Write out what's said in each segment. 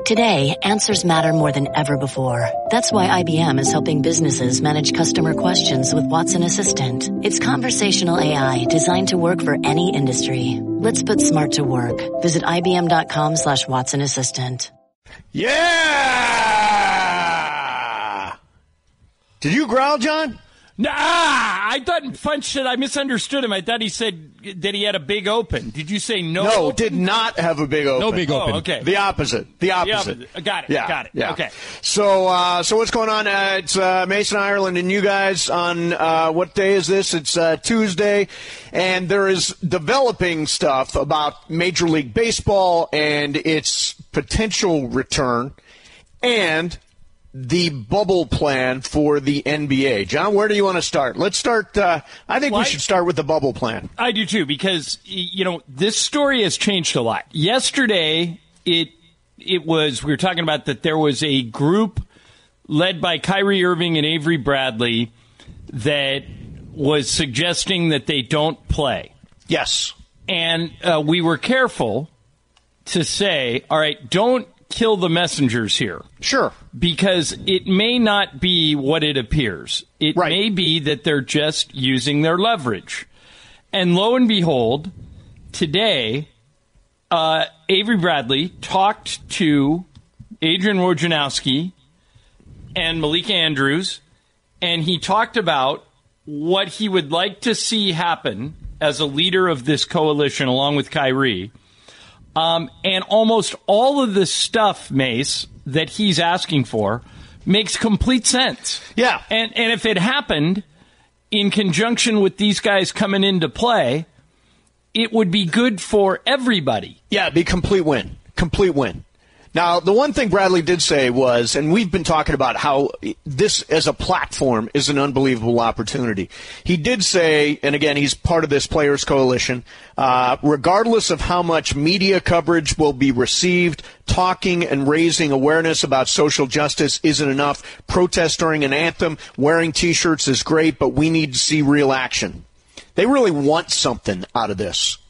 Today, answers matter more than ever before. That's why IBM is helping businesses manage customer questions with Watson Assistant. It's conversational AI designed to work for any industry. Let's put smart to work. Visit IBM.com/Watson Assistant. Yeah! Did you growl, John? Nah, I thought Funch said I misunderstood him. I thought he said that he had a big open. Did you say no? No, did not have a big open. No big open. Oh, okay. The opposite. Got it. Yeah, Got it. Yeah. Okay. So what's going on? It's Mason Ireland and you guys on what day is this? It's Tuesday, and there is developing stuff about Major League Baseball and its potential return, and the bubble plan for the NBA. John, where do you want to start? Let's start. I think we should start with the bubble plan. I do too, because this story has changed a lot. Yesterday, we were talking about that there was a group led by Kyrie Irving and Avery Bradley that was suggesting that they don't play. Yes, and we were careful to say, all right, don't kill the messengers here. Sure. Because it may not be what it appears. It may be that they're just using their leverage. And lo and behold, today, Avery Bradley talked to Adrian Wojnarowski and Malika Andrews, and he talked about what he would like to see happen as a leader of this coalition along with Kyrie. And almost all of the stuff, Mace, that he's asking for makes complete sense. Yeah. And if it happened in conjunction with these guys coming into play, it would be good for everybody. Yeah, it'd be complete win. Complete win. Now, the one thing Bradley did say was, and we've been talking about how this as a platform is an unbelievable opportunity. He did say, and again, he's part of this players coalition, regardless of how much media coverage will be received, talking and raising awareness about social justice isn't enough. Protest during an anthem, wearing T-shirts is great, but we need to see real action. They really want something out of this.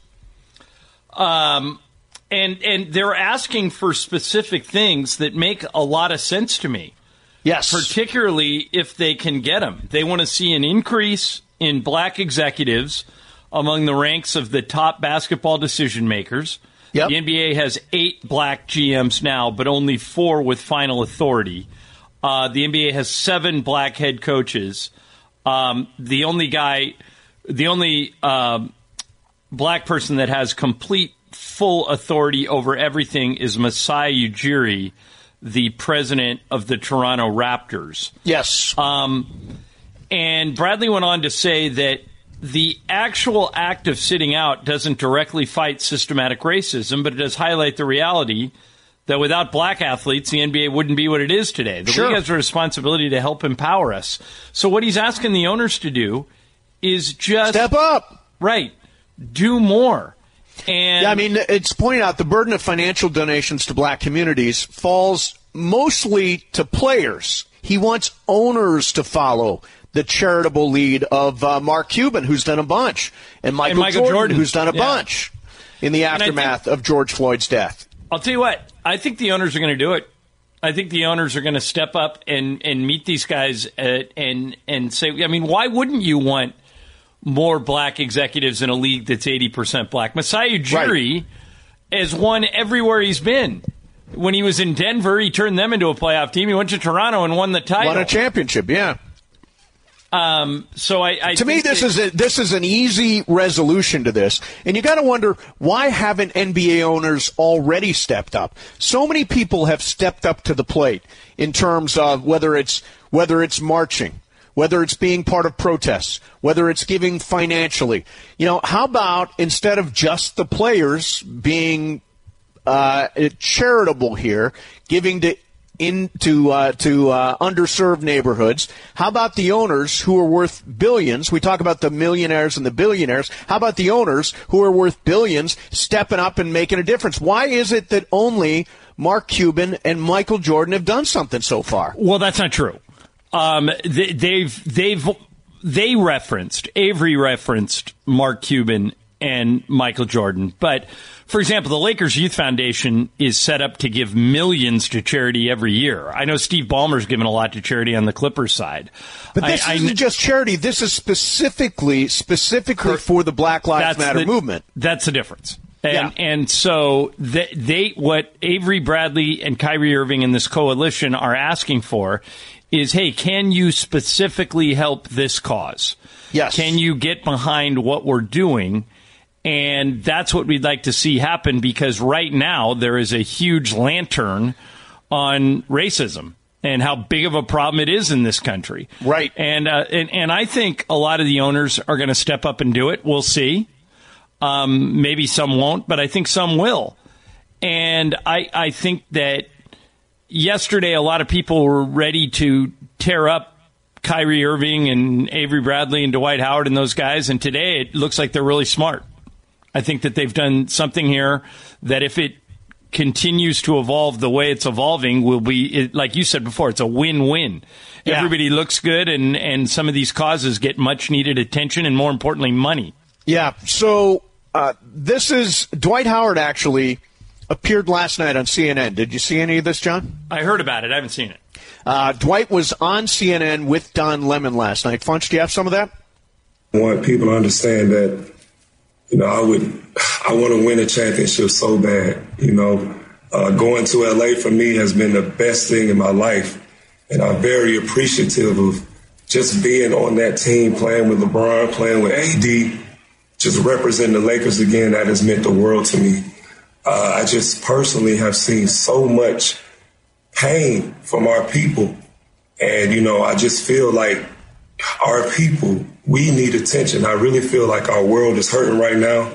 And they're asking for specific things that make a lot of sense to me. Yes. Particularly if they can get them. They want to see an increase in black executives among the ranks of the top basketball decision makers. Yep. The NBA has 8 black GMs now, but only 4 with final authority. The NBA has 7 black head coaches. The only black person that has complete full authority over everything is Masai Ujiri, the president of the Toronto Raptors. Yes. And Bradley went on to say that the actual act of sitting out doesn't directly fight systematic racism, but it does highlight the reality that without black athletes, the NBA wouldn't be what it is today. The league has a responsibility to help empower us. So what he's asking the owners to do is just step up. Right. Do more. And yeah, I mean, it's pointed out the burden of financial donations to black communities falls mostly to players. He wants owners to follow the charitable lead of Mark Cuban, who's done a bunch, and Michael Jordan, who's done a bunch in the aftermath of George Floyd's death. I'll tell you what, I think the owners are going to do it. I think the owners are going to step up and meet these guys and say, I mean, why wouldn't you want more black executives in a league that's 80% black? Masai Ujiri has won everywhere he's been. When he was in Denver, he turned them into a playoff team. He went to Toronto and won the title. Won a championship, yeah. So I to me, this is an easy resolution to this, and you got to wonder, why haven't NBA owners already stepped up? So many people have stepped up to the plate in terms of whether it's marching, whether it's being part of protests, whether it's giving financially. You know, how about instead of just the players being charitable here, giving to underserved neighborhoods? How about the owners who are worth billions? We talk about the millionaires and the billionaires. How about the owners who are worth billions stepping up and making a difference? Why is it that only Mark Cuban and Michael Jordan have done something so far? Well, that's not true. Avery referenced Mark Cuban and Michael Jordan. But, for example, the Lakers Youth Foundation is set up to give millions to charity every year. I know Steve Ballmer's given a lot to charity on the Clippers side. But this isn't just charity. This is specifically for the Black Lives Matter movement. That's the difference. And so what Avery Bradley and Kyrie Irving and this coalition are asking for is, hey, can you specifically help this cause? Yes. Can you get behind what we're doing? And that's what we'd like to see happen, because right now there is a huge lantern on racism and how big of a problem it is in this country. Right. And I think a lot of the owners are going to step up and do it. We'll see. Maybe some won't, but I think some will. And I think that yesterday a lot of people were ready to tear up Kyrie Irving and Avery Bradley and Dwight Howard and those guys, and today it looks like they're really smart. I think that they've done something here that, if it continues to evolve the way it's evolving, will be, like you said before, it's a win-win. Yeah. Everybody looks good, and some of these causes get much-needed attention and, more importantly, money. Yeah, so this is Dwight Howard actually appeared last night on CNN. Did you see any of this, John? I heard about it. I haven't seen it. Dwight was on CNN with Don Lemon last night. Funch, do you have some of that? I want people to understand that, I want to win a championship so bad. Going to LA for me has been the best thing in my life. And I'm very appreciative of just being on that team, playing with LeBron, playing with AD, just representing the Lakers again. That has meant the world to me. I just personally have seen so much pain from our people. And, I just feel like our people, we need attention. I really feel like our world is hurting right now.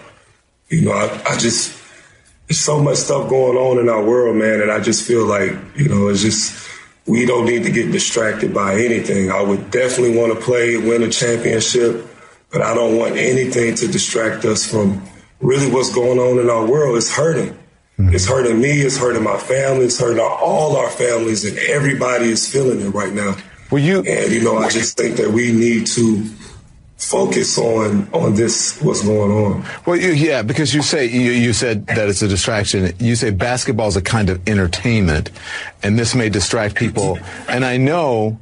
There's so much stuff going on in our world, man. And I just feel like, it's just, we don't need to get distracted by anything. I would definitely want to win a championship, but I don't want anything to distract us from really what's going on in our world. It's hurting. Mm-hmm. It's hurting me. It's hurting my family. It's hurting all our families, and everybody is feeling it right now. I just think that we need to focus on this, what's going on. Well, because you said that it's a distraction. You say basketball is a kind of entertainment, and this may distract people. And I know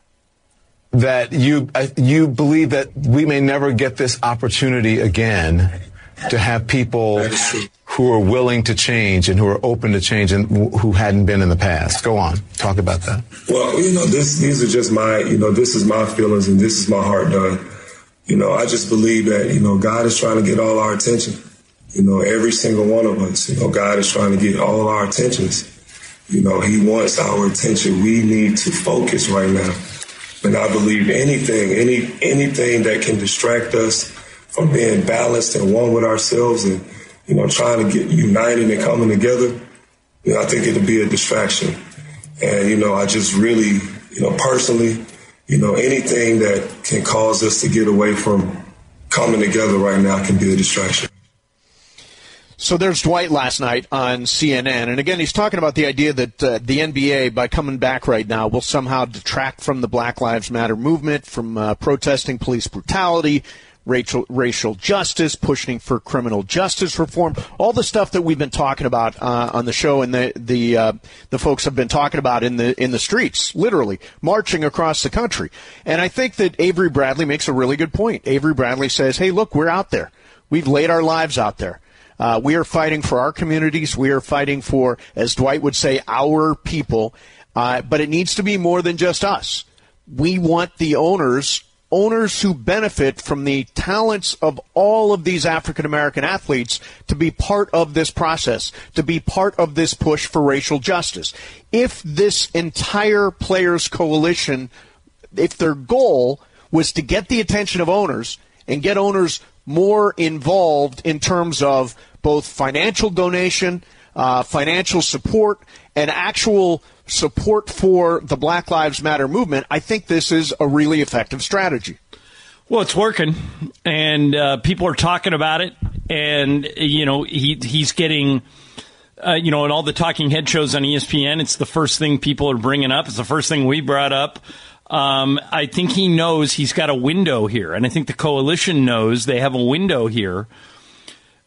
that you believe that we may never get this opportunity again to have people who are willing to change and who are open to change and who hadn't been in the past. Go on. Talk about that. Well, these are just my, this is my feelings and this is my heart done. I just believe that, God is trying to get all our attention. Every single one of us, God is trying to get all our attentions. He wants our attention. We need to focus right now. And I believe anything that can distract us from being balanced and one with ourselves and, trying to get united and coming together, I think it'll be a distraction. And, I just really, personally, anything that can cause us to get away from coming together right now can be a distraction. So there's Dwight last night on CNN. And again, he's talking about the idea that the NBA, by coming back right now, will somehow detract from the Black Lives Matter movement, from protesting police brutality, racial justice, pushing for criminal justice reform, all the stuff that we've been talking about on the show, and the folks have been talking about in the streets, literally marching across the country. And I think that Avery Bradley makes a really good point. Avery Bradley says, "Hey, look, we're out there. We've laid our lives out there. We are fighting for our communities. We are fighting for, as Dwight would say, our people. But it needs to be more than just us. We want the owners who benefit from the talents of all of these African-American athletes to be part of this process, to be part of this push for racial justice. If this entire players' coalition, if their goal was to get the attention of owners and get owners more involved in terms of both financial donation, financial support, and actual support for the Black Lives Matter movement, I think this is a really effective strategy. Well, it's working, and people are talking about it, and, he's getting, in all the talking head shows on ESPN, it's the first thing people are bringing up. It's the first thing we brought up. I think he knows he's got a window here, and I think the coalition knows they have a window here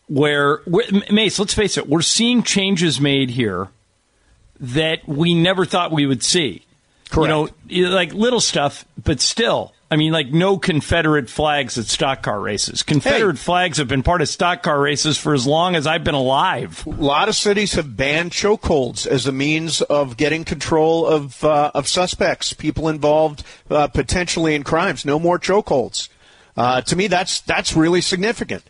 where Mace, let's face it, we're seeing changes made here that we never thought we would see. Correct. You know, like little stuff, but still. I mean, like no Confederate flags at stock car races. Confederate flags have been part of stock car races for as long as I've been alive. A lot of cities have banned chokeholds as a means of getting control of suspects, people involved potentially in crimes. No more chokeholds. To me, that's really significant.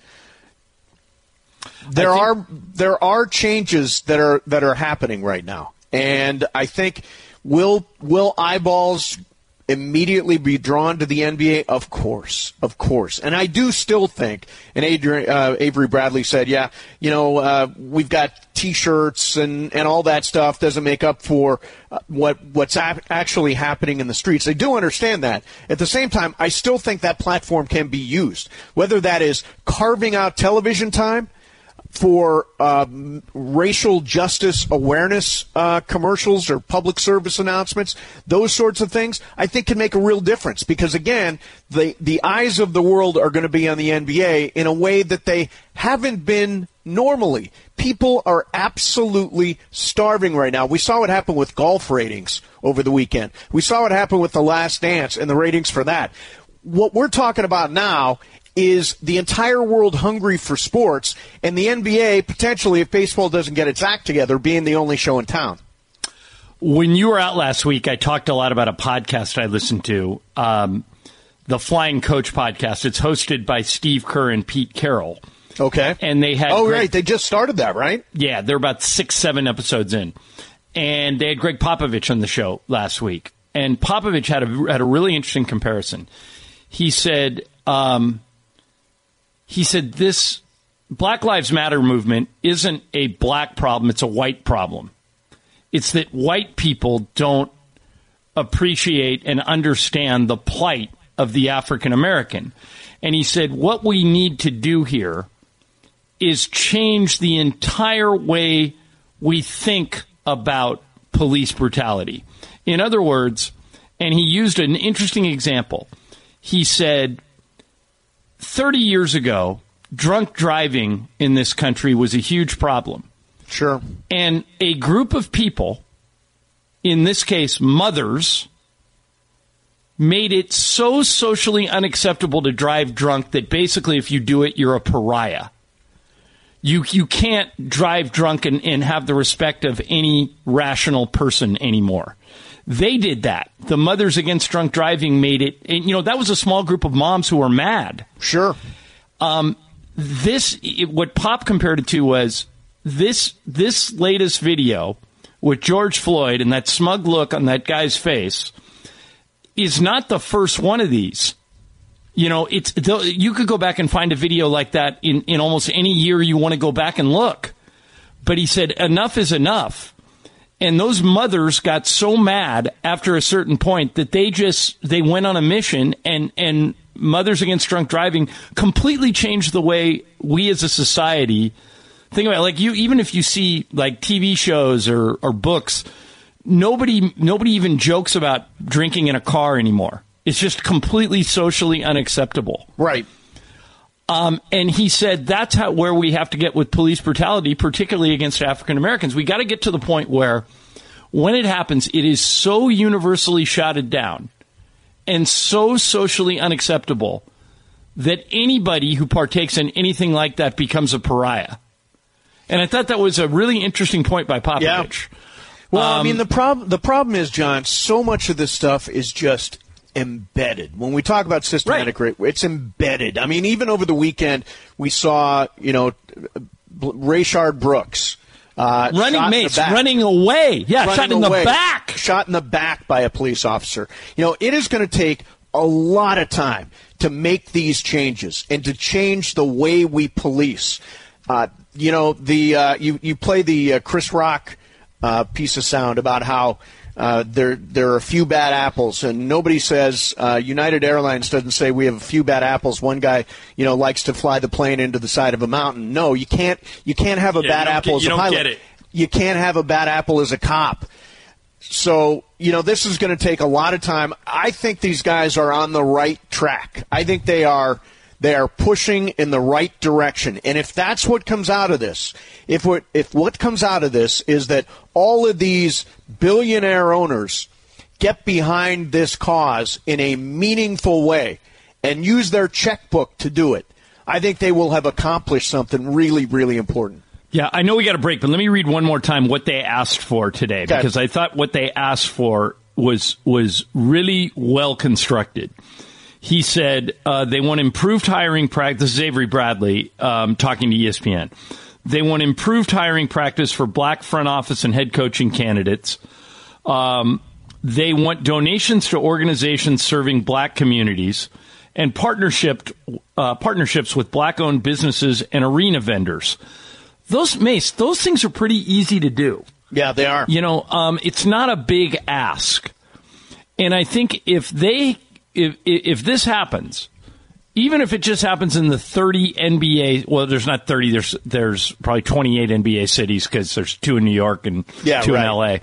There are changes that are happening right now, and I think will eyeballs immediately be drawn to the NBA? Of course. And I do still think, and Avery Bradley said, we've got T-shirts and all that stuff doesn't make up for what's actually happening in the streets. I do understand that. At the same time, I still think that platform can be used, whether that is carving out television time for racial justice awareness commercials or public service announcements, those sorts of things, I think can make a real difference because, again, the eyes of the world are going to be on the NBA in a way that they haven't been normally. People are absolutely starving right now. We saw what happened with golf ratings over the weekend. We saw what happened with The Last Dance and the ratings for that. What we're talking about now is the entire world hungry for sports, and the NBA, potentially, if baseball doesn't get its act together, being the only show in town. When you were out last week, I talked a lot about a podcast I listened to, the Flying Coach podcast. It's hosted by Steve Kerr and Pete Carroll. Okay. And they had right. They just started that, right? Yeah, they're about 6-7 episodes in. And they had Greg Popovich on the show last week. And Popovich had a really interesting comparison. He said this Black Lives Matter movement isn't a black problem, it's a white problem. It's that white people don't appreciate and understand the plight of the African American. And he said what we need to do here is change the entire way we think about police brutality. In other words, and he used an interesting example. He said 30 years ago, drunk driving in this country was a huge problem. Sure. And a group of people, in this case mothers, made it so socially unacceptable to drive drunk that basically if you do it, you're a pariah. You can't drive drunk and have the respect of any rational person anymore. They did that. The Mothers Against Drunk Driving made it. And, that was a small group of moms who were mad. Sure. What Pop compared it to was this latest video with George Floyd and that smug look on that guy's face is not the first one of these. You could go back and find a video like that in almost any year you want to go back and look. But he said enough is enough. And those mothers got so mad after a certain point that they went on a mission, and Mothers Against Drunk Driving completely changed the way we as a society think about it. Like even if you see like TV shows or books, nobody even jokes about drinking in a car anymore. It's just completely socially unacceptable. Right. And he said that's where we have to get with police brutality, particularly against African Americans. We got to get to the point where when it happens, it is so universally shouted down and so socially unacceptable that anybody who partakes in anything like that becomes a pariah. And I thought that was a really interesting point by Popovich. Yeah. Well, the problem is, John, so much of this stuff is just embedded. When we talk about systematic rape, it's embedded. I mean, even over the weekend, we saw, Rayshard Brooks running away. Yeah, shot in the back. Shot in the back by a police officer. It is going to take a lot of time to make these changes and to change the way we police. You play the Chris Rock piece of sound about how there are a few bad apples, and nobody says United Airlines doesn't say we have a few bad apples. One guy, likes to fly the plane into the side of a mountain. No, you can't have a bad apple as a pilot. Get it. You can't have a bad apple as a cop. So, this is going to take a lot of time. I think these guys are on the right track. I think they are They are pushing in the right direction. And if that's what comes out of this, if what comes out of this is that all of these billionaire owners get behind this cause in a meaningful way and use their checkbook to do it, I think they will have accomplished something really, really important. Yeah, I know we got a break, but let me read one more time what they asked for today, because I thought what they asked for was really well constructed. He said they want improved hiring practice. This is Avery Bradley talking to ESPN. They want improved hiring practice for black front office and head coaching candidates. They want donations to organizations serving black communities and partnerships with black-owned businesses and arena vendors. Those things are pretty easy to do. Yeah, they are. It's not a big ask. And I think if this happens, even if it just happens in the 30 NBA, well, there's not 30, there's probably 28 NBA cities because there's 2 in New York and 2 in LA.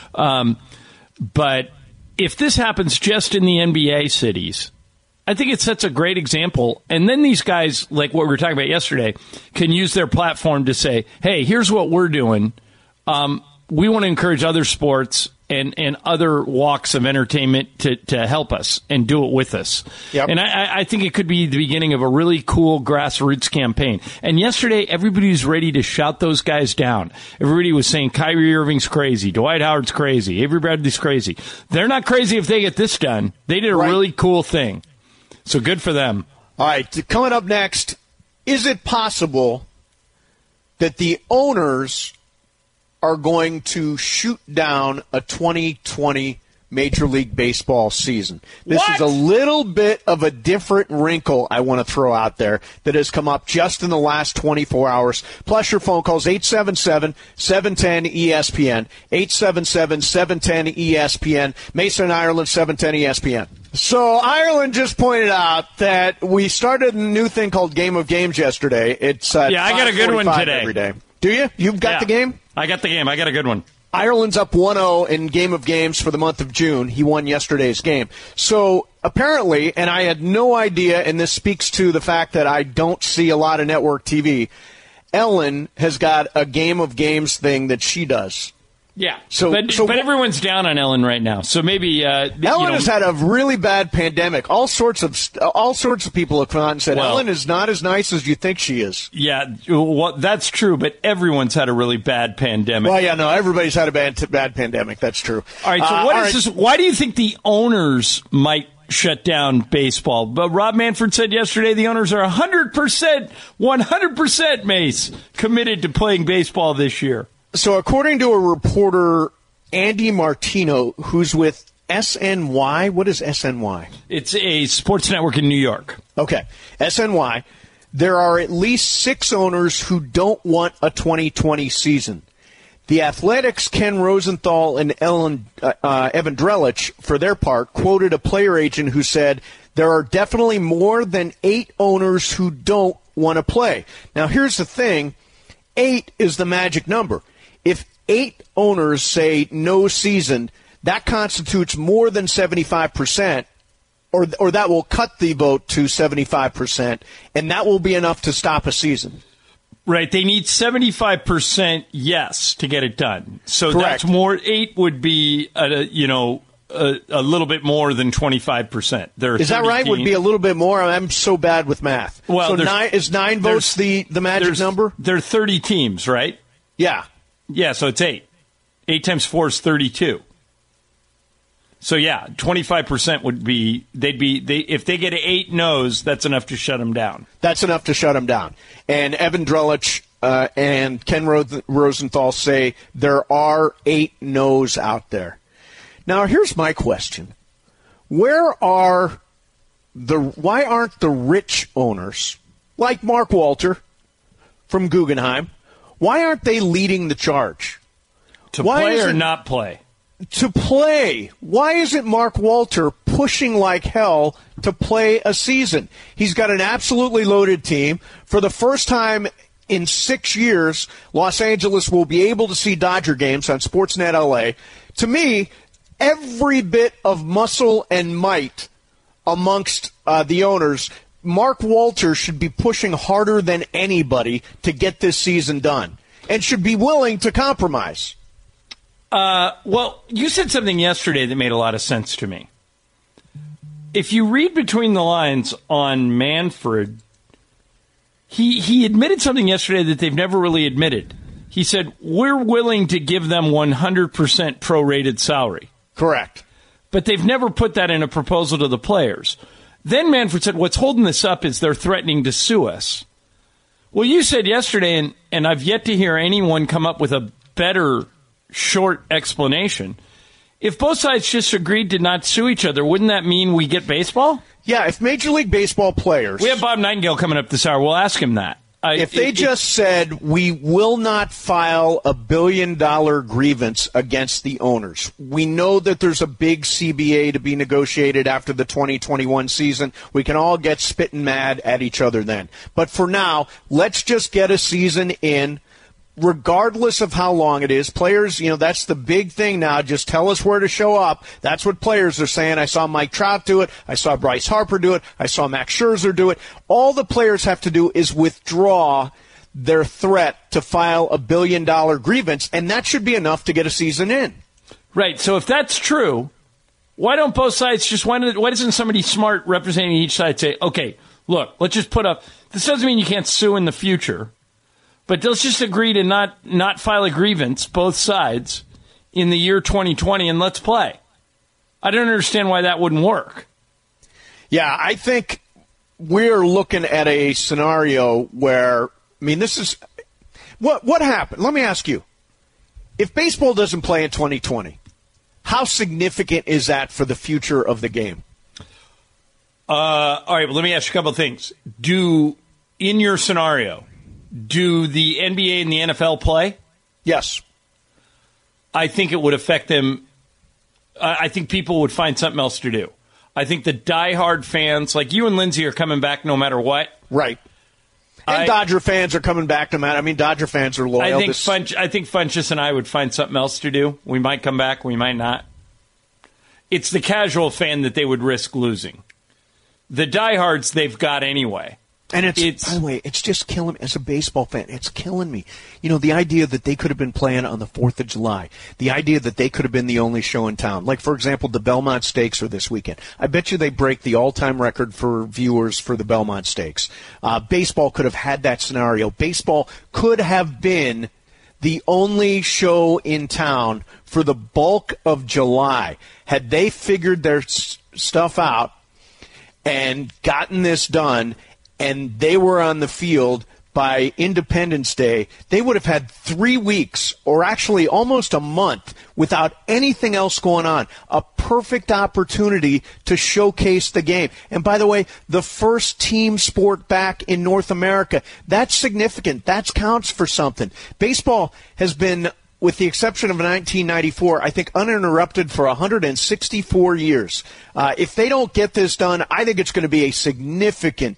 But if this happens just in the NBA cities, I think it sets a great example. And then these guys, like what we were talking about yesterday, can use their platform to say, hey, here's what we're doing. We want to encourage other sports and other walks of entertainment to help us and do it with us. Yep. And I think it could be the beginning of a really cool grassroots campaign. And yesterday, everybody was ready to shout those guys down. Everybody was saying Kyrie Irving's crazy, Dwight Howard's crazy, Avery Bradley's crazy. They're not crazy if they get this done. They did a really cool thing. So good for them. All right, coming up next, is it possible that the owners are going to shoot down a 2020 Major League Baseball season? This is a little bit of a different wrinkle I want to throw out there that has come up just in the last 24 hours. Plus your phone calls, 877-710-ESPN, 877-710-ESPN, Mason, Ireland, 710-ESPN. So Ireland just pointed out that we started a new thing called Game of Games yesterday. It's I got a good one today. Every day. Do you? You've got the game? I got the game. I got a good one. Ireland's up 1-0 in Game of Games for the month of June. He won yesterday's game. So apparently, and I had no idea, and this speaks to the fact that I don't see a lot of network TV, Ellen has got a Game of Games thing that she does. Yeah, but everyone's down on Ellen right now. So maybe Ellen has had a really bad pandemic. All sorts of people have come out and said Ellen is not as nice as you think she is. Yeah, well, that's true. But everyone's had a really bad pandemic. Well, yeah, no, everybody's had a bad pandemic. That's true. All right, so what is this? Why do you think the owners might shut down baseball? But Rob Manfred said yesterday the owners are 100%, Mace, committed to playing baseball this year. So according to a reporter, Andy Martino, who's with SNY, what is SNY? It's a sports network in New York. Okay, SNY, there are at least 6 owners who don't want a 2020 season. The Athletics' Ken Rosenthal and Evan Drellich, for their part, quoted a player agent who said, there are definitely more than 8 owners who don't want to play. Now, here's the thing. 8 is the magic number. If 8 owners say no season, that constitutes more than 75%, or that will cut the vote to 75%, and that will be enough to stop a season. Right. They need 75% yes to get it done. So Correct. That's more. 8 would be, a little bit more than 25%. Is that right? Would be a little bit more? I'm so bad with math. Well, so is 9 votes the magic number? There are 30 teams, right? Yeah. Yeah, so it's 8. 8 times 4 is 32. So, yeah, 25% would be, if they get 8 no's, that's enough to shut them down. That's enough to shut them down. And Evan Drellich and Ken Rosenthal say there are 8 no's out there. Now, here's my question. Why aren't the rich owners, like Mark Walter from Guggenheim, why aren't they leading the charge? To play or not play? To play. Why isn't Mark Walter pushing like hell to play a season? He's got an absolutely loaded team. For the first time in 6 years, Los Angeles will be able to see Dodger games on Sportsnet LA. To me, every bit of muscle and might amongst the owners Mark Walters should be pushing harder than anybody to get this season done and should be willing to compromise. Well, you said something yesterday that made a lot of sense to me. If you read between the lines on Manfred, he admitted something yesterday that they've never really admitted. He said, we're willing to give them 100% prorated salary. Correct. But they've never put that in a proposal to the players. Then Manfred said, what's holding this up is they're threatening to sue us. Well, you said yesterday, and I've yet to hear anyone come up with a better short explanation. If both sides just agreed to not sue each other, wouldn't that mean we get baseball? Yeah, if Major League Baseball players... We have Bob Nightingale coming up this hour. We'll ask him that. If they just said, we will not file $1 billion grievance against the owners. We know that there's a big CBA to be negotiated after the 2021 season. We can all get spitting mad at each other then. But for now, let's just get a season in. Regardless of how long it is, players, that's the big thing now. Just tell us where to show up. That's what players are saying. I saw Mike Trout do it. I saw Bryce Harper do it. I saw Max Scherzer do it. All the players have to do is withdraw their threat to file $1 billion grievance, and that should be enough to get a season in. Right. So if that's true, why don't both sides why doesn't somebody smart representing each side say, okay, look, let's just put up, this doesn't mean you can't sue in the future. But let's just agree to not file a grievance, both sides, in the year 2020, and let's play. I don't understand why that wouldn't work. Yeah, I think we're looking at a scenario where, this is... What happened? Let me ask you. If baseball doesn't play in 2020, how significant is that for the future of the game? All right, well, let me ask you a couple of things. In your scenario... Do the NBA and the NFL play? Yes. I think it would affect them. I think people would find something else to do. I think the diehard fans, like you and Lindsay, are coming back no matter what. Right. And Dodger fans are coming back no matter. Dodger fans are loyal. I think Funchess and I would find something else to do. We might come back. We might not. It's the casual fan that they would risk losing. The diehards they've got anyway. And it's, by the way, it's just killing me as a baseball fan. It's killing me. The idea that they could have been playing on the 4th of July, the idea that they could have been the only show in town. Like, for example, the Belmont Stakes are this weekend. I bet you they break the all-time record for viewers for the Belmont Stakes. Baseball could have had that scenario. Baseball could have been the only show in town for the bulk of July. Had they figured their stuff out and gotten this done, and they were on the field by Independence Day, they would have had 3 weeks, or actually almost a month, without anything else going on. A perfect opportunity to showcase the game. And by the way, the first team sport back in North America, that's significant. That counts for something. Baseball has been, with the exception of 1994, I think uninterrupted for 164 years. If they don't get this done, I think it's going to be a significant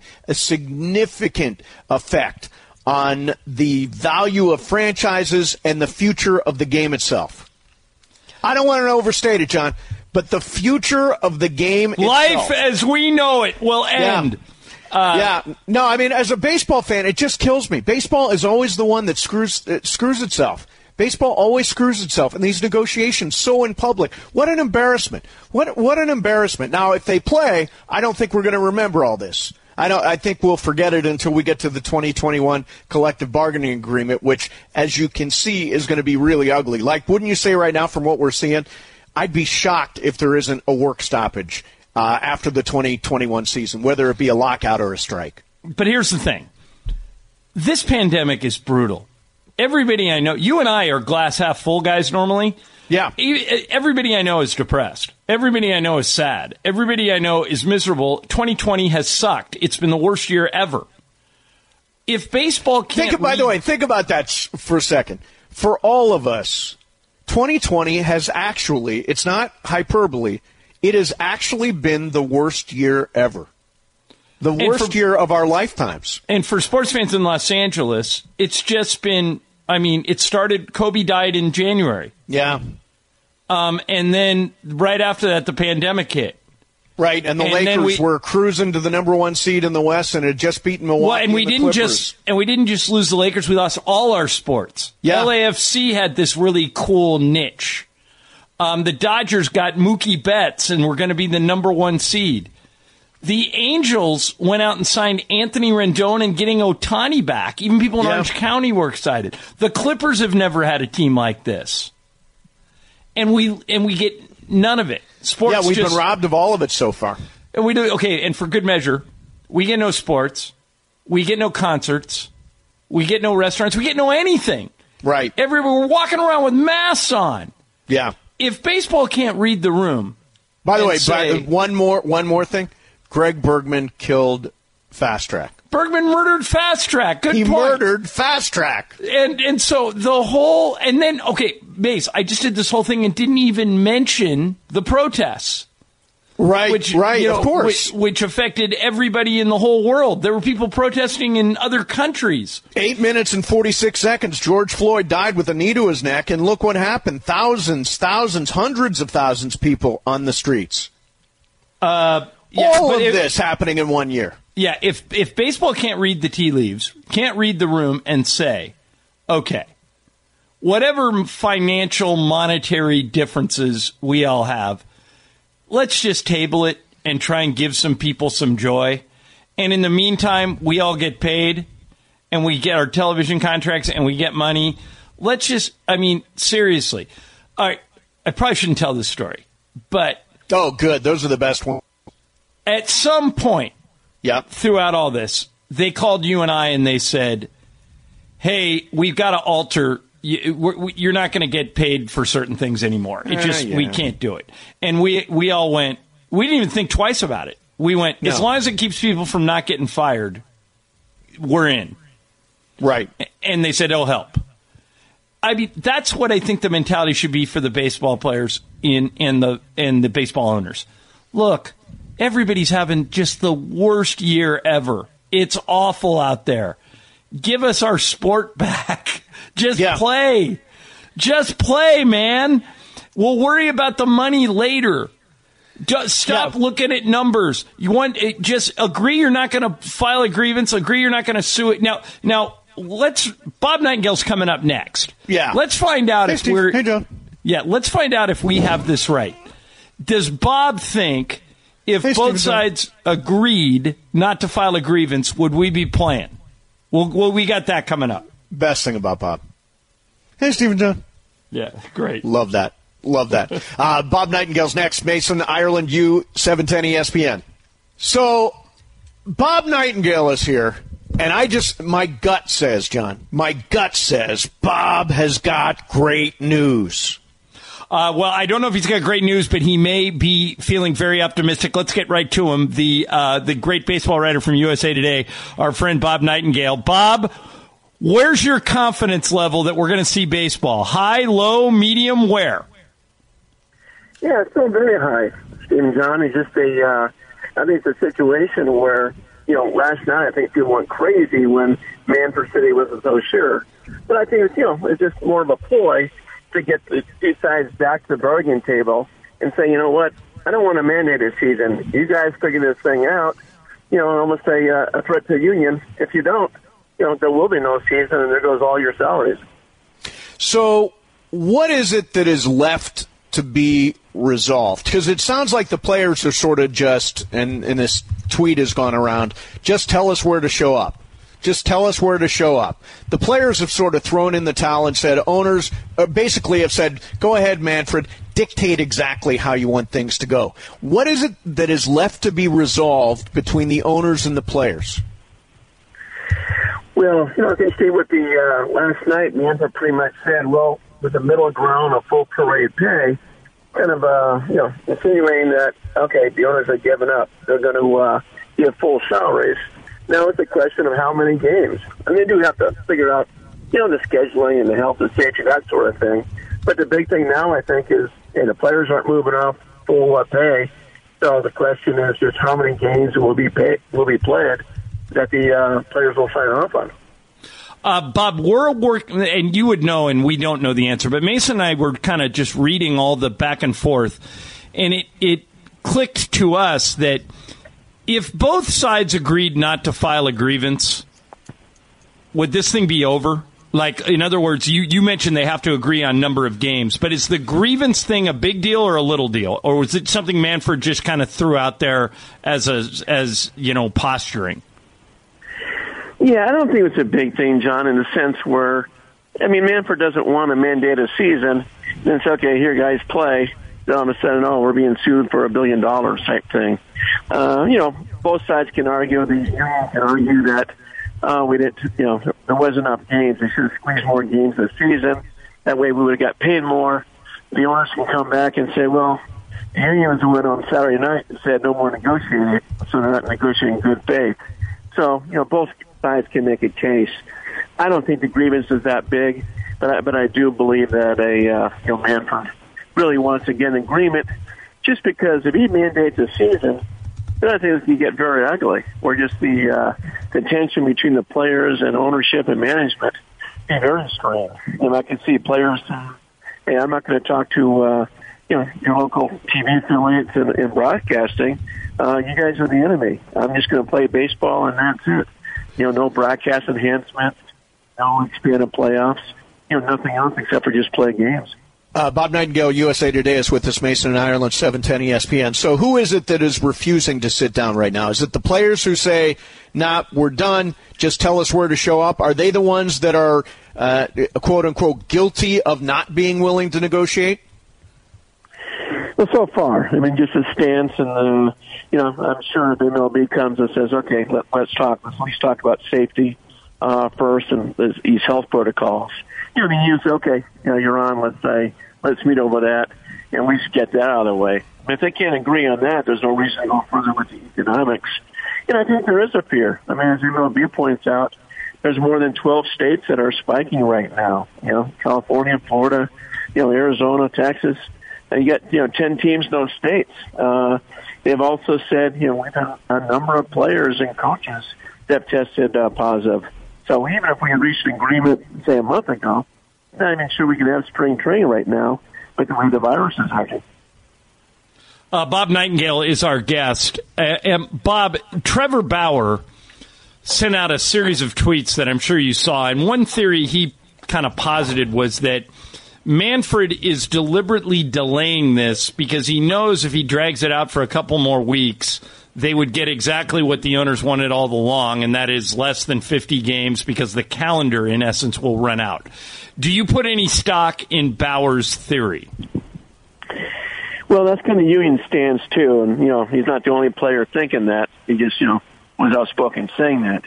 effect on the value of franchises and the future of the game itself. I don't want to overstate it, John, but the future of the game itself. Life as we know it will end. Yeah. No, as a baseball fan, it just kills me. Baseball is always the one that screws itself. Baseball always screws itself in these negotiations so in public. What an embarrassment. What an embarrassment. Now, if they play, I don't think we're going to remember all this. I think we'll forget it until we get to the 2021 collective bargaining agreement, which, as you can see, is going to be really ugly. Like, wouldn't you say right now from what we're seeing, I'd be shocked if there isn't a work stoppage after the 2021 season, whether it be a lockout or a strike. But here's the thing. This pandemic is brutal. Everybody I know, you and I are glass half full guys normally. Yeah. Everybody I know is depressed. Everybody I know is sad. Everybody I know is miserable. 2020 has sucked. It's been the worst year ever. If baseball can't... By the way, think about that for a second. For all of us, 2020 has actually, it's not hyperbole, it has actually been the worst year ever. The worst year of our lifetimes. And for sports fans in Los Angeles, it's just been... it started, Kobe died in January. Yeah. And then right after that, the pandemic hit. Right, and the Lakers were cruising to the number 1 seed in the West and had just beaten Milwaukee. Well, and we didn't just lose the Lakers. We lost all our sports. Yeah. LAFC had this really cool niche. The Dodgers got Mookie Betts and were going to be the number 1 seed. The Angels went out and signed Anthony Rendon and getting Ohtani back. Even people in Orange County were excited. The Clippers have never had a team like this, and we get none of it. Sports. Yeah, we've been robbed of all of it so far. And we do okay. And for good measure, we get no sports, we get no concerts, we get no restaurants, we get no anything. Right. We're walking around with masks on. Yeah. If baseball can't read the room. By the way, one more thing. Greg Bergman killed Fast Track. Bergman murdered Fast Track. Good point. He murdered Fast Track. And so the whole, and then, okay, Mace, I just did this whole thing and didn't even mention the protests. Right, of course. Which affected everybody in the whole world. There were people protesting in other countries. 8 minutes and 46 seconds. George Floyd died with a knee to his neck, and look what happened. Thousands, hundreds of thousands of people on the streets. All of this happening in 1 year. Yeah, if baseball can't read the tea leaves, can't read the room and say, okay, whatever financial, monetary differences we all have, let's just table it and try and give some people some joy. And in the meantime, we all get paid and we get our television contracts and we get money. Let's just, seriously. All right, I probably shouldn't tell this story, but... Oh, good. Those are the best ones. At some point throughout all this, they called you and I and they said, hey, we've got to alter. You're not going to get paid for certain things anymore. We can't do it. And we all went, we didn't even think twice about it. We went, as long as it keeps people from not getting fired, we're in. Right. And they said, it'll help. That's what I think the mentality should be for the baseball players and the baseball owners. Look, everybody's having just the worst year ever. It's awful out there. Give us our sport back. Just play. Just play, man. We'll worry about the money later. Just stop looking at numbers. Just agree you're not going to file a grievance. Agree you're not going to sue it. Now, Bob Nightingale's coming up next. Yeah. Let's find out if we're... Hey, John. Yeah, let's find out if we have this right. Does Bob think if both sides agreed not to file a grievance, would we be playing? Well, we got that coming up. Best thing about Bob. Hey, Stephen John. Yeah, great. Love that. Bob Nightingale's next. Mason, Ireland, U, 710 ESPN. So, Bob Nightingale is here, and my gut says, Bob has got great news. Well, I don't know if he's got great news, but he may be feeling very optimistic. Let's get right to him. The great baseball writer from USA Today, our friend Bob Nightingale. Bob, where's your confidence level that we're going to see baseball? High, low, medium, where? Yeah, it's still very high, Stephen John. It's just I think it's a situation where, last night I think people went crazy when Manfred City wasn't so sure. But I think it's just more of a ploy to get the two sides back to the bargaining table and say, you know what, I don't want a mandated season. You guys figure this thing out. Almost a threat to the union. If you don't, there will be no season, and there goes all your salaries. So what is it that is left to be resolved? Because it sounds like the players are sort of just, and this tweet has gone around, just tell us where to show up. Just tell us where to show up. The players have sort of thrown in the towel and said, owners basically have said, go ahead, Manfred, dictate exactly how you want things to go. What is it that is left to be resolved between the owners and the players? Well, I think, Steve, with the last night, Manfred pretty much said, well, with the middle ground of full parade pay, kind of, insinuating that, okay, the owners are giving up. They're going to give full salaries. Now it's a question of how many games. And they do have to figure out, the scheduling and the health and safety, that sort of thing. But the big thing now, I think, is the players aren't moving off full pay. So the question is just how many games will be played that the players will sign off on. Bob, we're working, and you would know, and we don't know the answer, but Mason and I were kind of just reading all the back and forth, and it clicked to us that if both sides agreed not to file a grievance, would this thing be over? Like, in other words, you mentioned they have to agree on number of games, but is the grievance thing a big deal or a little deal? Or was it something Manfred just kind of threw out there as posturing? Yeah, I don't think it's a big thing, John, in the sense where, Manfred doesn't want to mandate a season. Then it's okay, here, guys, play. Then all of a sudden, we're being sued for $1 billion type thing. Both sides can argue. The union can argue that we didn't, there wasn't enough games. They should have squeezed more games this season. That way we would have got paid more. The owners can come back and say, well, the union was the one on Saturday night and said no more negotiating, so they're not negotiating in good faith. So, both sides can make a case. I don't think the grievance is that big, but I do believe that Manfred really wants to get an agreement, just because if he mandates a season, then I think it's going to get very ugly, where just the tension between the players and ownership and management be very strained. I can see players saying, hey, I'm not going to talk to your local TV affiliates in broadcasting. You guys are the enemy. I'm just going to play baseball, and that's it. No broadcast enhancements, no expanded playoffs, nothing else except for just play games. Bob Nightingale, USA Today, is with us, Mason and Ireland, 710 ESPN. So who is it that is refusing to sit down right now? Is it the players who say, nah, we're done, just tell us where to show up? Are they the ones that are, quote-unquote, guilty of not being willing to negotiate? Well, so far, just the stance and I'm sure the MLB comes and says, okay, let's talk. Let's at least talk about safety first and these health protocols. The union say, okay, you're on, let's meet over that, and we should get that out of the way. If they can't agree on that, there's no reason to go further with the economics. I think there is a fear. As MLB points out, there's more than 12 states that are spiking right now. California, Florida, Arizona, Texas. And you got 10 teams in those states. They've also said we've had a number of players and coaches that have tested positive. So even if we had reached an agreement, say, a month ago, I'm not even sure we could have spring training right now with the way the virus is acting. Bob Nightingale is our guest. Bob, Trevor Bauer sent out a series of tweets that I'm sure you saw, and one theory he kind of posited was that Manfred is deliberately delaying this because he knows if he drags it out for a couple more weeks, they would get exactly what the owners wanted all along, and that is less than 50 games because the calendar, in essence, will run out. Do you put any stock in Bauer's theory? Well, that's kind of union stance, too, and, he's not the only player thinking that. He just, was outspoken saying that.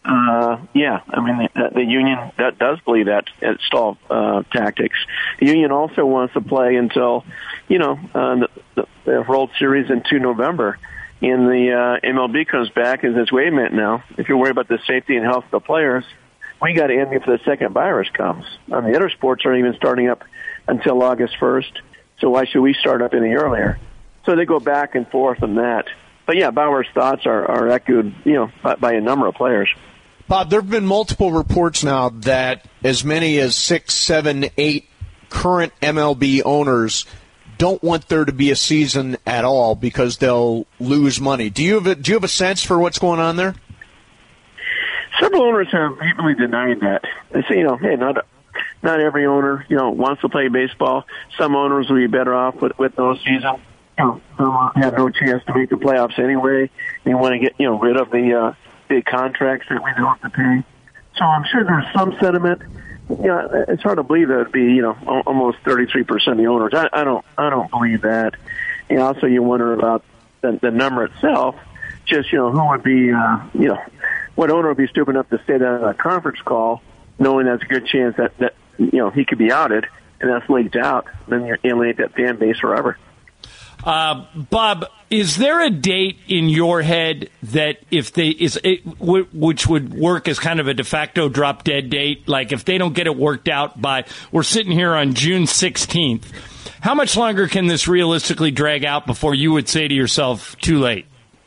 The union that does believe that it's stall tactics. The union also wants to play until, the World Series into November. And the MLB comes back and says, wait a minute now, if you're worried about the safety and health of the players, we got to end before the second virus comes. The other sports aren't even starting up until August 1st, so why should we start up any earlier? So they go back and forth on that. But, yeah, Bauer's thoughts are echoed, by a number of players. Bob, there have been multiple reports now that as many as 6, 7, 8 current MLB owners don't want there to be a season at all because they'll lose money. Do you have a sense for what's going on there? Several owners have vehemently denied that. They say, hey, not every owner, wants to play baseball. Some owners will be better off with no season. Some have no chance to make the playoffs anyway. They want to get, rid of the big contracts that we don't have to pay. So I'm sure there's some sentiment. It's hard to believe that it'd be, almost 33% of the owners. I don't believe that. And also you wonder about the number itself. Just, who would be, what owner would be stupid enough to say that on a conference call, knowing there's a good chance that he could be outed, and that's leaked out. Then you alienate that fan base forever. Bob, is there a date in your head that which would work as kind of a de facto drop dead date? Like if they don't get it worked out by, we're sitting here on June 16th. How much longer can this realistically drag out before you would say to yourself, too late?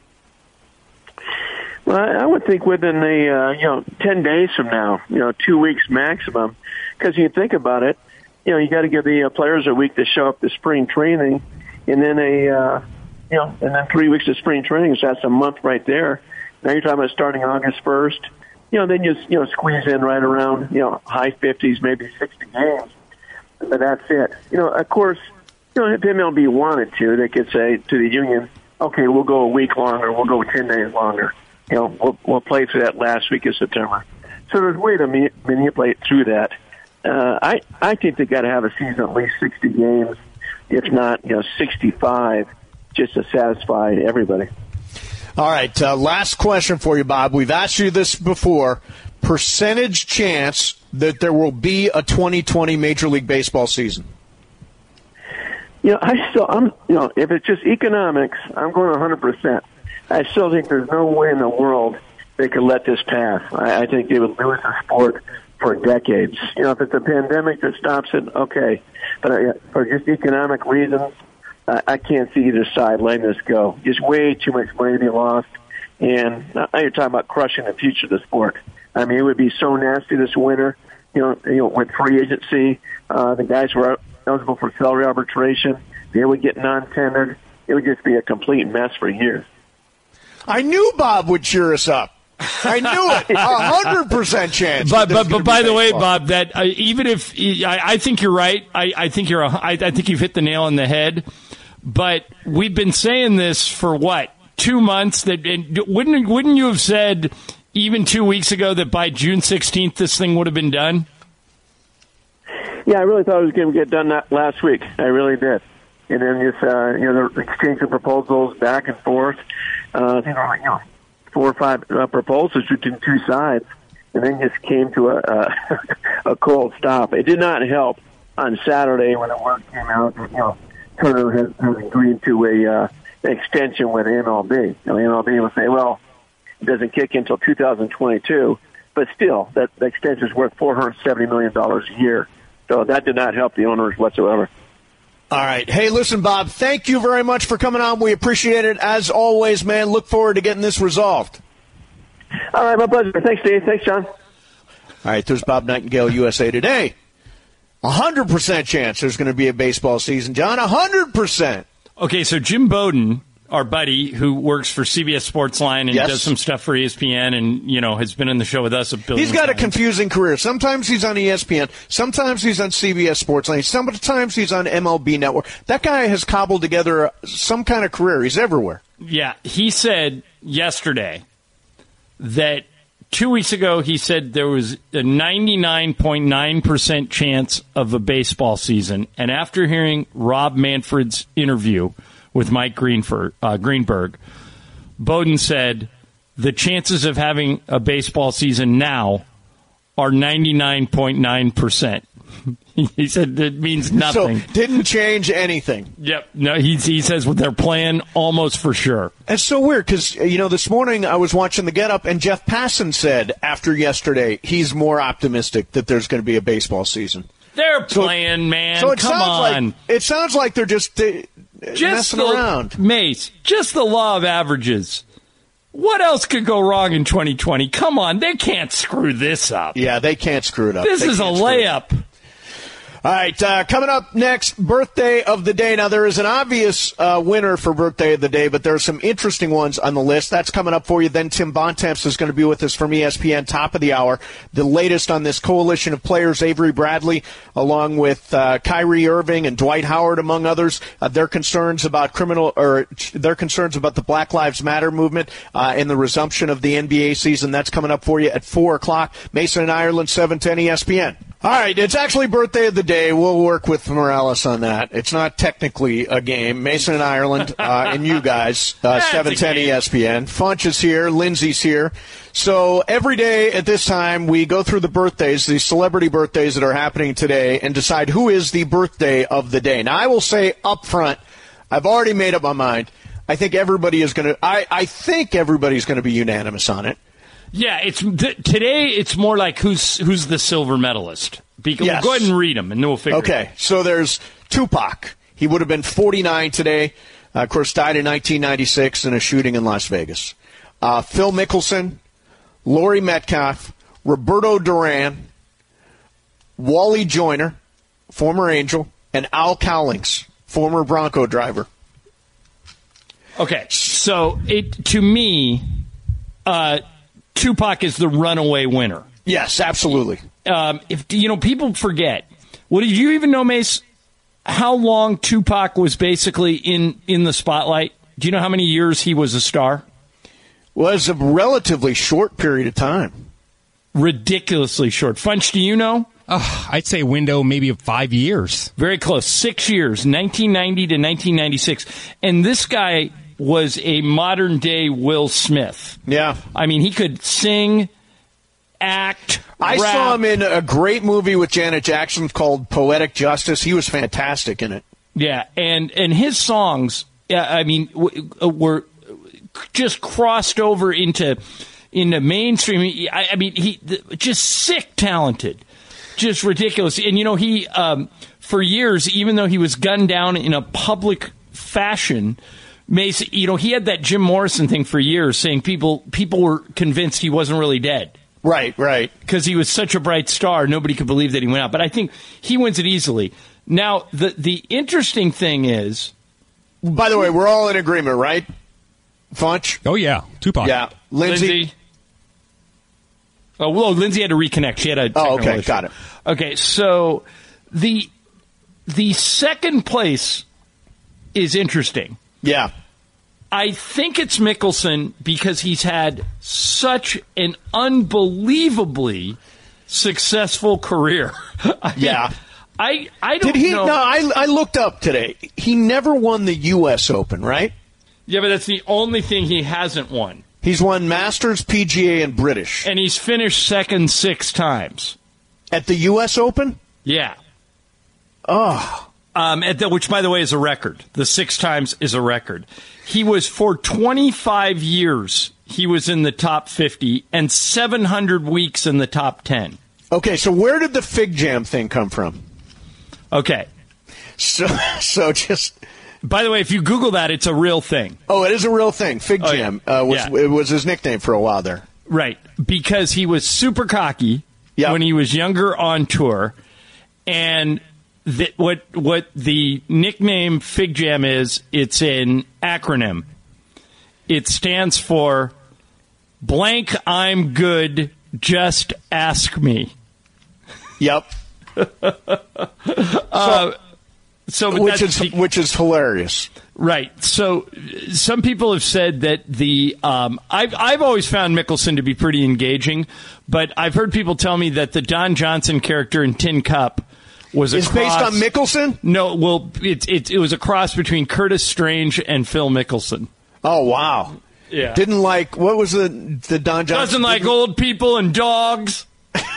Well, I would think within 10 days from now, 2 weeks maximum, because you think about it, you got to give the players a week to show up to spring training. And then and then 3 weeks of spring training, so that's a month right there. Now you're talking about starting August 1st. Then you squeeze in right around, high 50s, maybe 60 games. But that's it. Of course, if MLB wanted to, they could say to the union, okay, we'll go a week longer, we'll go 10 days longer. We'll play through that last week of September. So there's a way to manipulate through that. I think they got to have a season at least 60 games, if not 65, just to satisfy everybody. All right, last question for you, Bob. We've asked you this before. Percentage chance that there will be a 2020 Major League Baseball season? If it's just economics, I'm going 100%. I still think there's no way in the world they could let this pass. I think they would lose the sport for decades. If it's a pandemic that stops it, okay. But for just economic reasons, I can't see either side letting this go. Just way too much money to be lost. And now you're talking about crushing the future of the sport. I mean, it would be so nasty this winter, with free agency. The guys who are eligible for salary arbitration, they would get non-tendered. It would just be a complete mess for years. I knew Bob would cheer us up. I knew it. 100% chance. But by the way, Bob, that even if I think you're right, I think you've hit the nail on the head. But we've been saying this for 2 months? Wouldn't you have said even 2 weeks ago that by June 16th this thing would have been done? Yeah, I really thought it was going to get done last week. I really did. And then just the exchange of proposals back and forth. 4 or 5 proposals between two sides, and then just came to a cold stop. It did not help on Saturday when the word came out. Turner has agreed to an extension with MLB. MLB will say, well, it doesn't kick in until 2022, but still, that extension is worth $470 million a year. So that did not help the owners whatsoever. All right. Hey, listen, Bob, thank you very much for coming on. We appreciate it. As always, man, look forward to getting this resolved. All right, my pleasure. Thanks, Dave. Thanks, John. All right, there's Bob Nightingale, USA Today. 100% chance there's going to be a baseball season, John. 100%. Okay, so Jim Bowden, our buddy who works for CBS Sportsline and yes. does some stuff for ESPN and, has been on the show with us a billion He's got times. a confusing career. Sometimes he's on ESPN. Sometimes he's on CBS Sportsline. Sometimes he's on MLB Network. That guy has cobbled together some kind of career. He's everywhere. Yeah, he said yesterday that 2 weeks ago he said there was a 99.9% chance of a baseball season. And after hearing Rob Manfred's interview with Mike Greenberg, Bowden said the chances of having a baseball season now are 99.9%. He said it means nothing. So didn't change anything. Yep. No, he says they're playing almost for sure. It's so weird because, this morning I was watching the Get Up and Jeff Passan said after yesterday he's more optimistic that there's going to be a baseball season. They're playing, man. So Come on. It sounds like they're just messing around. Mace, just the law of averages. What else could go wrong in 2020? Come on, they can't screw this up. Yeah, they can't screw it up. This is a layup. All right, coming up next, birthday of the day. Now, there is an obvious winner for birthday of the day, but there are some interesting ones on the list. That's coming up for you. Then Tim Bontemps is going to be with us from ESPN, top of the hour. The latest on this coalition of players, Avery Bradley, along with Kyrie Irving and Dwight Howard, among others. Their concerns about the Black Lives Matter movement and the resumption of the NBA season. That's coming up for you at 4 o'clock. Mason and Ireland, 710 ESPN. All right, it's actually birthday of the day. We'll work with Morales on that. It's not technically a game. Mason and Ireland and you guys, 710 ESPN. Funch is here. Lindsay's here. So every day at this time, we go through the birthdays, the celebrity birthdays that are happening today, and decide who is the birthday of the day. Now, I will say up front, I've already made up my mind. I think everybody is going to. I think everybody's going to be unanimous on it. Yeah, today it's more like who's the silver medalist. Yes. We'll go ahead and read them, and then we'll figure it out. Okay, so there's Tupac. He would have been 49 today. Of course, died in 1996 in a shooting in Las Vegas. Phil Mickelson, Laurie Metcalf, Roberto Duran, Wally Joyner, former Angel, and Al Cowlings, former Bronco driver. Okay, so to me, Tupac is the runaway winner. Yes, absolutely. If people forget. Well, did you even know, Mace, how long Tupac was basically in the spotlight? Do you know how many years he was a star? Was a relatively short period of time. Ridiculously short. Funch, do you know? I'd say a window maybe of 5 years. Very close. 6 years, 1990 to 1996. And this guy was a modern-day Will Smith. Yeah. I mean, he could sing, act, I rap. saw him in a great movie with Janet Jackson called Poetic Justice. He was fantastic in it. Yeah, and his songs, were just crossed over into mainstream. I mean, he just sick talented, just ridiculous. And he for years, even though he was gunned down in a public fashion, Mace, he had that Jim Morrison thing for years, saying people were convinced he wasn't really dead. Right. Because he was such a bright star, nobody could believe that he went out. But I think he wins it easily. Now, the interesting thing is... By the way, we're all in agreement, right? Funch? Oh, yeah. Tupac. Yeah. Lindsay? Oh, well, Lindsay had to reconnect. She had a technical issue. Got it. Okay, so the second place is interesting. Yeah. I think it's Mickelson because he's had such an unbelievably successful career. Yeah. I don't know. No, I looked up today. He never won the U.S. Open, right? Yeah, but that's the only thing he hasn't won. He's won Masters, PGA, and British. And he's finished second 6 times. At the U.S. Open? Yeah. Oh. Which, by the way, is a record. The 6 times is a record. He was, for 25 years, he was in the top 50 and 700 weeks in the top 10. Okay, so where did the Fig Jam thing come from? Okay. So just... By the way, if you Google that, it's a real thing. Oh, it is a real thing. Fig Jam it was his nickname for a while there. Right, because he was super cocky when he was younger on tour, and what the nickname Fig Jam is, it's an acronym. It stands for blank, I'm good, just ask me. Yep. Which is hilarious. Right. So some people have said that I've always found Mickelson to be pretty engaging, but I've heard people tell me that the Don Johnson character in Tin Cup was based on Mickelson? No, well, it was a cross between Curtis Strange and Phil Mickelson. Oh, wow. Yeah. Didn't like, what was the Don Johnson? Doesn't like old people and dogs.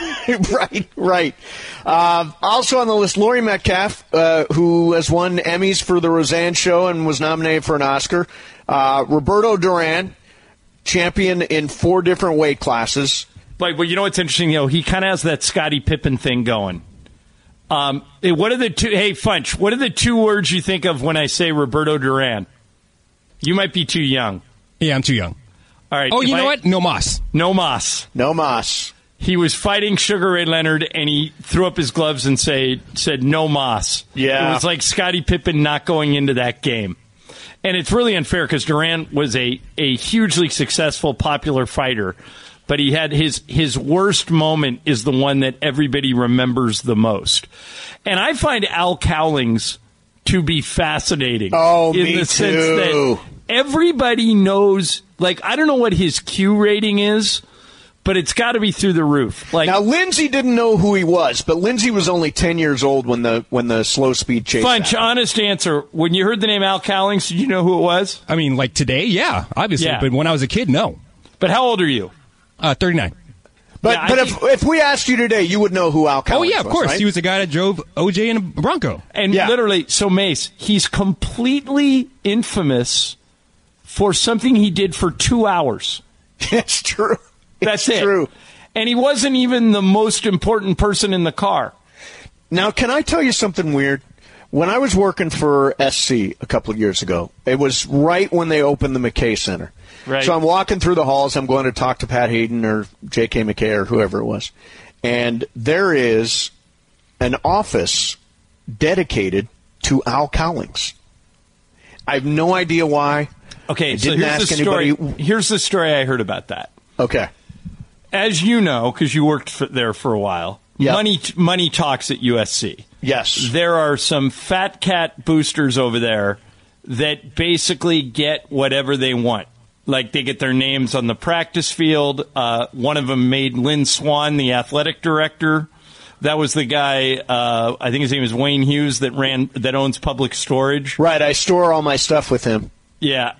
Right. Also on the list, Laurie Metcalf, who has won Emmys for The Roseanne Show and was nominated for an Oscar. Roberto Duran, champion in 4 different weight classes. But you know what's interesting, he kind of has that Scottie Pippen thing going. What are the two? Hey, Funch, what are the 2 words you think of when I say Roberto Duran? You might be too young. Yeah, I'm too young. All right. Oh, you know what? No mas. No mas. He was fighting Sugar Ray Leonard, and he threw up his gloves and said no mas. Yeah. It was like Scottie Pippen not going into that game. And it's really unfair because Duran was a hugely successful, popular fighter. But he had his worst moment is the one that everybody remembers the most. And I find Al Cowlings to be fascinating. Oh, in me the too. sense that everybody knows, like, I don't know what his Q rating is, but it's got to be through the roof. Like, now, Lindsay didn't know who he was, but Lindsay was only 10 years old when the slow speed chase Funch, happened. honest answer. When you heard the name Al Cowlings, did you know who it was? I mean, like today, yeah, obviously. Yeah. But when I was a kid, no. But how old are you? 39. But if we asked you today, you would know who Al Cowlings was. Oh, yeah, of course. Right? He was the guy that drove OJ in a Bronco. And literally, so Mace, he's completely infamous for something he did for 2 hours. It's true. That's it's it. True. And he wasn't even the most important person in the car. Now, can I tell you something weird? When I was working for SC a couple of years ago, it was right when they opened the McKay Center. Right. So I'm walking through the halls. I'm going to talk to Pat Hayden or J.K. McKay or whoever it was. And there is an office dedicated to Al Cowlings. I have no idea why. Okay, so here's the story I heard about that. Okay. As you know, because you worked there for a while, money talks at USC. Yes. There are some fat cat boosters over there that basically get whatever they want. Like, they get their names on the practice field. One of them made Lynn Swann the athletic director. That was the guy, I think his name is Wayne Hughes, that owns Public Storage. Right, I store all my stuff with him. Yeah.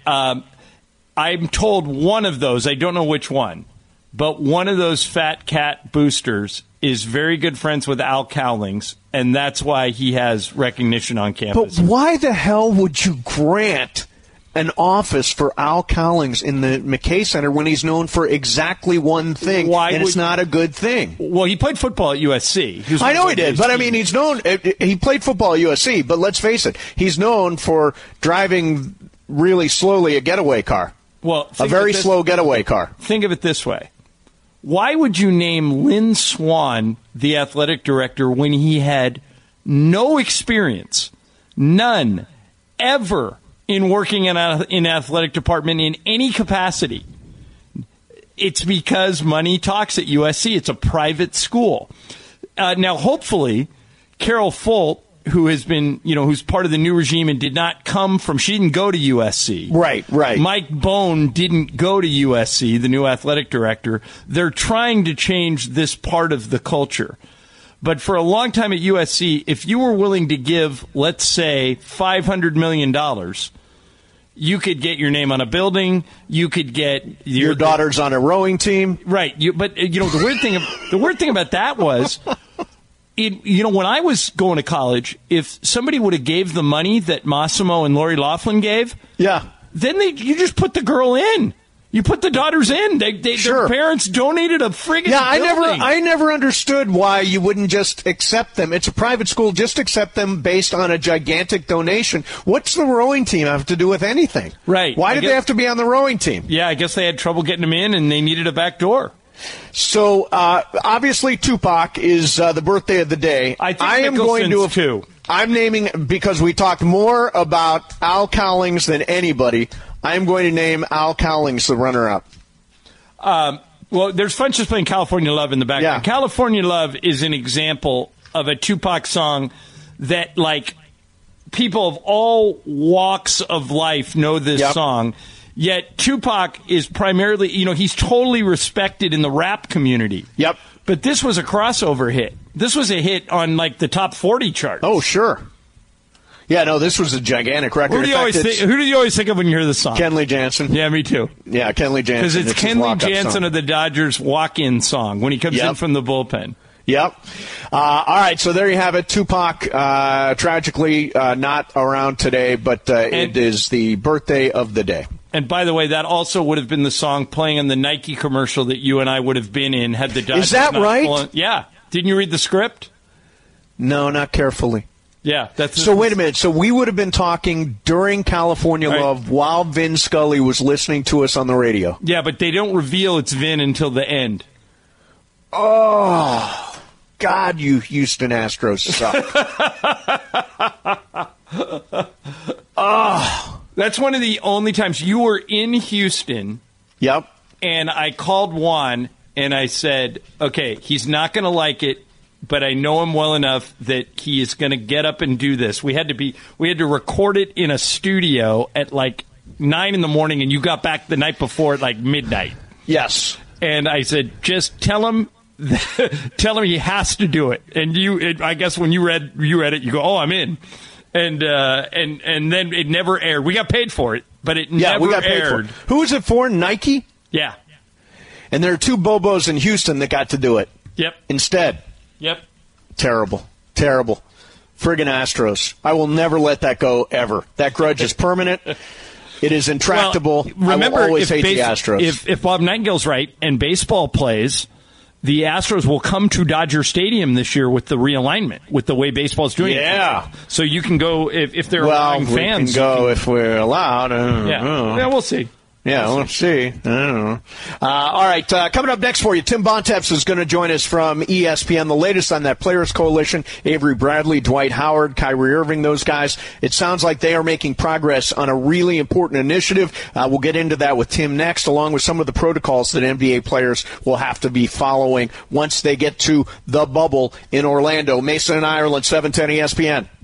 I'm told one of those, I don't know which one, but one of those fat cat boosters is very good friends with Al Cowlings, and that's why he has recognition on campus. But why the hell would you grant an office for Al Cowlings in the McKay Center when he's known for exactly one thing, it's not a good thing? Well, he played football at USC. I know he did, but I mean, he's known. He played football at USC, but let's face it, he's known for driving really slowly a getaway car. Well, a very slow getaway car. Think of it this way. Why would you name Lynn Swann the athletic director when he had no experience, none, ever, in working in athletic department in any capacity? It's because money talks at USC. It's a private school. Now, hopefully, Carol Folt, who has been, who's part of the new regime and she didn't go to USC. Right. Mike Bone didn't go to USC, the new athletic director. They're trying to change this part of the culture. But for a long time at USC, if you were willing to give, let's say, $500 million, you could get your name on a building. You could get your daughter's on a rowing team. Right. But the weird thing about that was, when I was going to college, if somebody would have gave the money that Massimo and Lori Loughlin gave, then you just put the girl in. You put the daughters in. Their parents donated a friggin' building. I never understood why you wouldn't just accept them. It's a private school. Just accept them based on a gigantic donation. What's the rowing team have to do with anything? Right. Why did they have to be on the rowing team? Yeah, I guess they had trouble getting them in, and they needed a back door. So, obviously, Tupac is the birthday of the day. I think Mickelson's too. I'm naming, because we talked more about Al Cowlings than anybody, I'm going to name Al Cowlings the runner-up. Well, there's fun just playing California Love in the background. Yeah. California Love is an example of a Tupac song that, people of all walks of life know this song. Yet Tupac is primarily, he's totally respected in the rap community. Yep. But this was a crossover hit. This was a hit on, the top 40 charts. Oh, sure. Yeah, no, this was a gigantic record. Who do you always think of when you hear this song? Kenley Jansen. Yeah, me too. Yeah, Kenley Jansen. Because it's Kenley Jansen of the Dodgers walk-in song when he comes in from the bullpen. Yep. All right, so there you have it. Tupac, tragically not around today, but it is the birthday of the day. And by the way, that also would have been the song playing in the Nike commercial that you and I would have been in had the Dodgers. Is that right? Yeah. Didn't you read the script? No, not carefully. Yeah. So wait a minute. So we would have been talking during California Love while Vin Scully was listening to us on the radio. Yeah, but they don't reveal it's Vin until the end. Oh, God, you Houston Astros suck. That's one of the only times you were in Houston. Yep. And I called Juan and I said, okay, he's not going to like it, but I know him well enough that he is going to get up and do this. We had to record it in a studio at 9 in the morning, and you got back the night before at midnight. Yes. And I said, just tell him he has to do it. And I guess when you read it, you go, oh, I'm in. And then it never aired. We got paid for it, but it never aired. Who was it for? Nike? Yeah. And there are two Bobos in Houston that got to do it. Yep. Instead. Yep. Terrible. Friggin' Astros. I will never let that go, ever. That grudge is permanent. It is intractable. Well, remember, I will always hate the Astros. If Bob Nightingale's right and baseball plays, the Astros will come to Dodger Stadium this year with the realignment, with the way baseball's doing it. Yeah. So you can go if they're allowing fans. We can go if we're allowed. Yeah, we'll see. Yeah, we'll see. I don't know. All right, coming up next for you, Tim Bontemps is going to join us from ESPN. The latest on that Players Coalition, Avery Bradley, Dwight Howard, Kyrie Irving, those guys. It sounds like they are making progress on a really important initiative. We'll get into that with Tim next, along with some of the protocols that NBA players will have to be following once they get to the bubble in Orlando. Mason and Ireland, 710 ESPN.